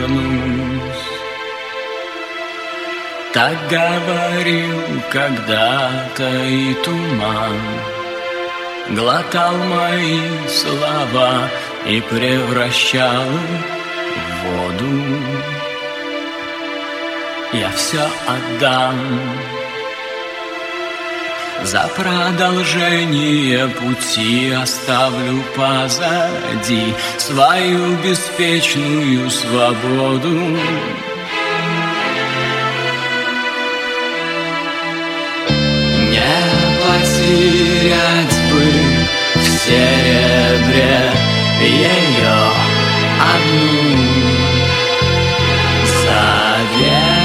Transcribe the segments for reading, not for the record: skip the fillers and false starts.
вернусь. Так говорил когда-то и туман, глотал мои слова и превращал в воду. Я все отдам за продолжение пути, оставлю позади свою беспечную свободу. Не потерять бы в серебре ее одну заветную.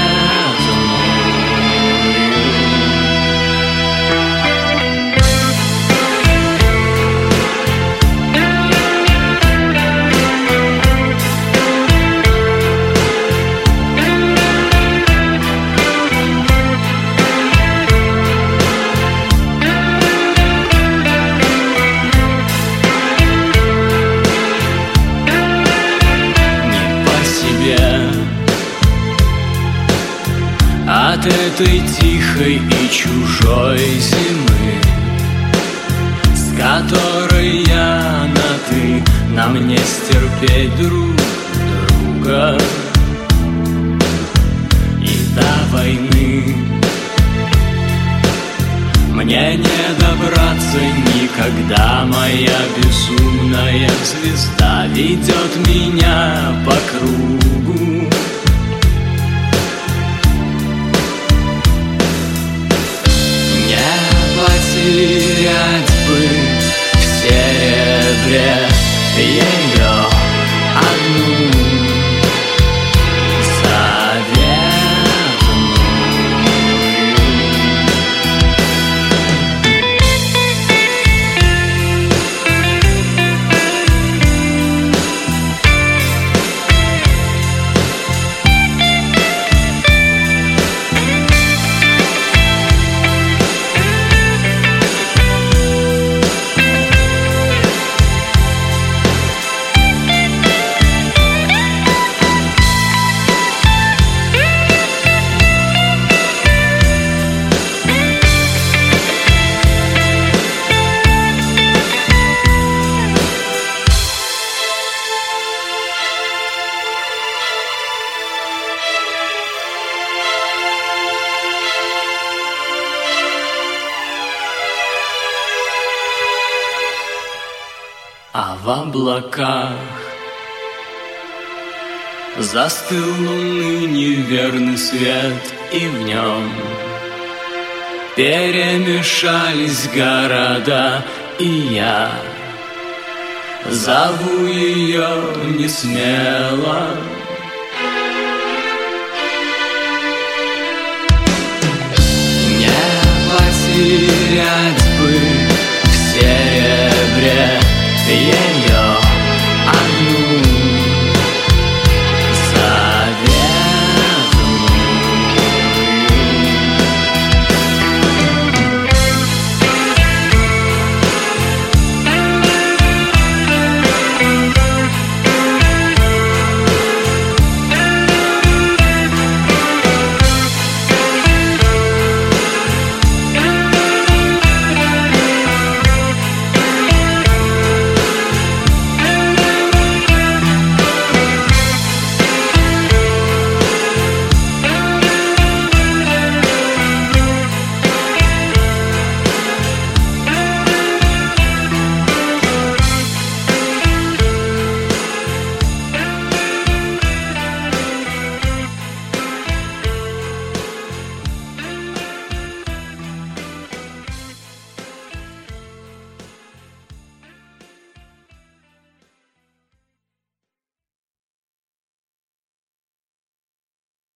От этой тихой и чужой зимы, с которой я на «ты», нам не стерпеть друг друга. И до войны мне не добраться никогда, моя безумная звезда ведет меня по кругу. Потерять бы в серебре ее одну А в облаках застыл луны неверный свет, и в нем перемешались города, и я зову ее несмело. Не потерять